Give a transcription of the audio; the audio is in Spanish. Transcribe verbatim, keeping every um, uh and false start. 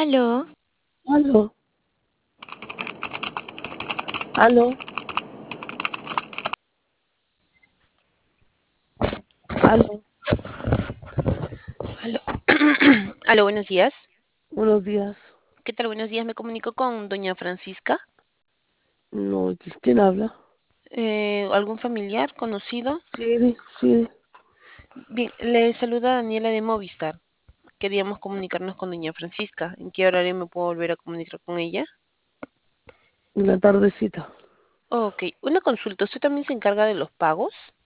Aló, Aló, aló, aló, aló, aló, buenos días. buenos días. ¿Qué tal? Buenos días. Me comunico con doña Francisca. No, ¿quién habla? Eh, ¿algún familiar conocido? Sí, sí, Bien, le saluda Daniela de Movistar. Queríamos comunicarnos con doña Francisca. ¿En qué horario me puedo volver a comunicar con ella? en la tardecita. Ok, una consulta. ¿Usted también se encarga de los pagos?